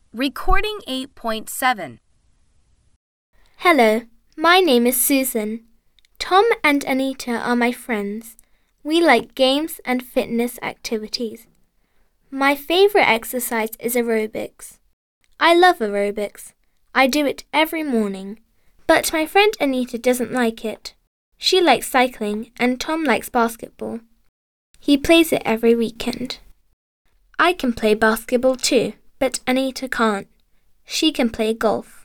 Recording 8.7. Hello, my name is Susan. Tom and Anita are my friends. We like games and fitness activities. My favourite exercise is aerobics. I love aerobics. I do it every morning. But my friend Anita doesn't like it. She likes cycling and Tom likes basketball. He plays it every weekend. I can play basketball too, but Anita can't. She can play golf.